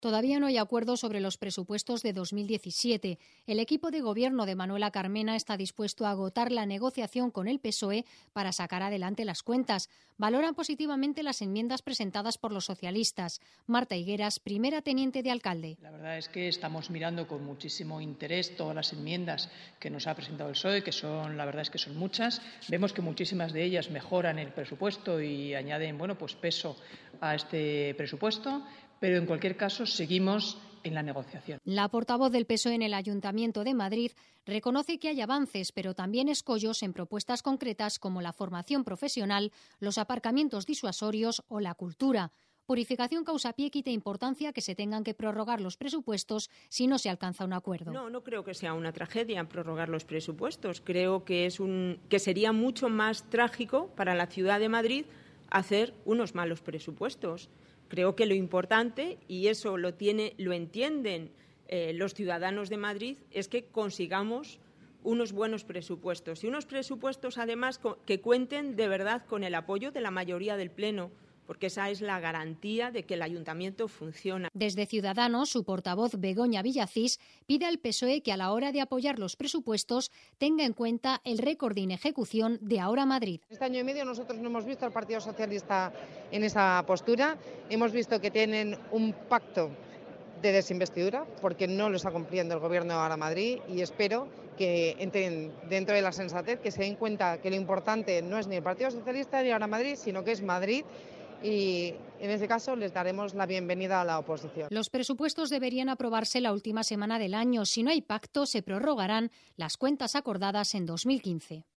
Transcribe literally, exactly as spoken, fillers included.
Todavía no hay acuerdo sobre los presupuestos de dos mil diecisiete. El equipo de gobierno de Manuela Carmena está dispuesto a agotar la negociación con el P S O E para sacar adelante las cuentas. Valoran positivamente las enmiendas presentadas por los socialistas. Marta Higueras, primera teniente de alcalde. La verdad es que estamos mirando con muchísimo interés todas las enmiendas que nos ha presentado el P S O E, que son, la verdad es que son muchas. Vemos que muchísimas de ellas mejoran el presupuesto y añaden, bueno, pues peso a este presupuesto. Pero, en cualquier caso, seguimos en la negociación. La portavoz del P S O E en el Ayuntamiento de Madrid reconoce que hay avances, pero también escollos en propuestas concretas como la formación profesional, los aparcamientos disuasorios o la cultura. Purificación Causapié quita importancia que se tengan que prorrogar los presupuestos si no se alcanza un acuerdo. No, no creo que sea una tragedia prorrogar los presupuestos. Creo que, es un, que sería mucho más trágico para la ciudad de Madrid hacer unos malos presupuestos. Creo que lo importante, y eso lo, tiene, lo entienden eh, los ciudadanos de Madrid, es que consigamos unos buenos presupuestos. Y unos presupuestos, además, que cuenten de verdad con el apoyo de la mayoría del Pleno, porque esa es la garantía de que el ayuntamiento funciona. Desde Ciudadanos, su portavoz Begoña Villacís pide al P S O E que a la hora de apoyar los presupuestos tenga en cuenta el récord de inejecución de Ahora Madrid. Este año y medio nosotros no hemos visto al Partido Socialista en esa postura. Hemos visto que tienen un pacto de desinvestidura porque no lo está cumpliendo el Gobierno de Ahora Madrid, y espero que entren dentro de la sensatez, que se den cuenta que lo importante no es ni el Partido Socialista ni Ahora Madrid, sino que es Madrid. Y en ese caso les daremos la bienvenida a la oposición. Los presupuestos deberían aprobarse la última semana del año. Si no hay pacto, se prorrogarán las cuentas acordadas en dos mil quince.